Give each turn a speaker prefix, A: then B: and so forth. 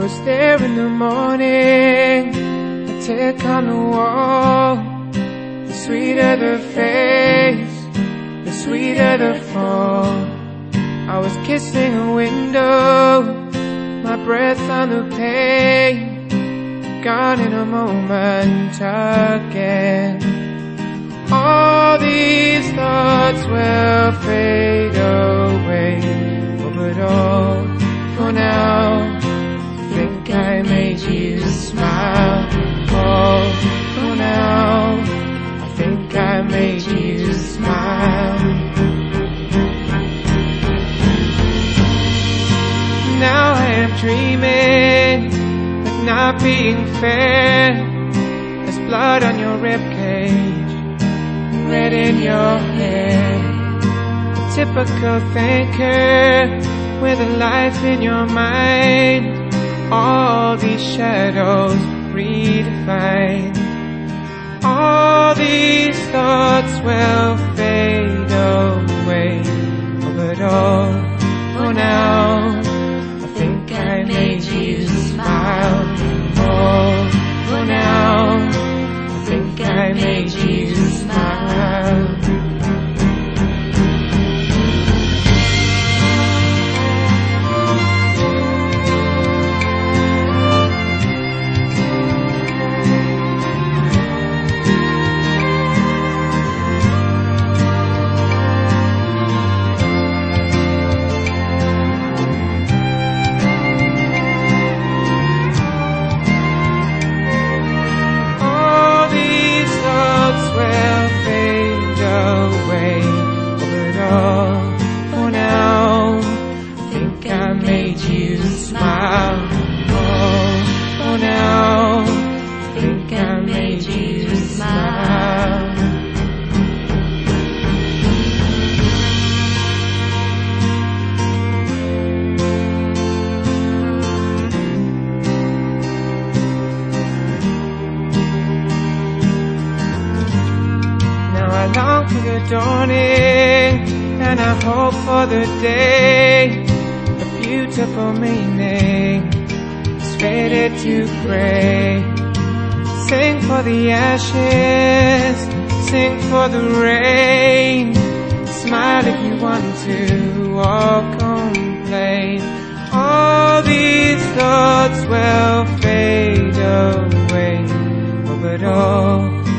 A: was there in the morning, a tick on the wall. The sweeter the face, the sweeter the fall. I was kissing a window, my breath on the pane, gone in a moment again. All these thoughts will fade away, but all for now, I think I made you smile. All for now, I think I made you smile. Now I am dreaming, but not being fair. There's blood on your ribcage, red in your hair. A typical thinker with a life in your mind. All these shadows redefined. All these thoughts will fade away, but all for now, I think I made you smile. All for now, I think I made you smile. For now, I think I made you smile. Oh, for now, I think I made you smile. Now I long for the dawning, and I hope for the day. The beautiful meaning is faded to gray. Sing for the ashes, sing for the rain. Smile if you want to, or complain. All these thoughts will fade away, but all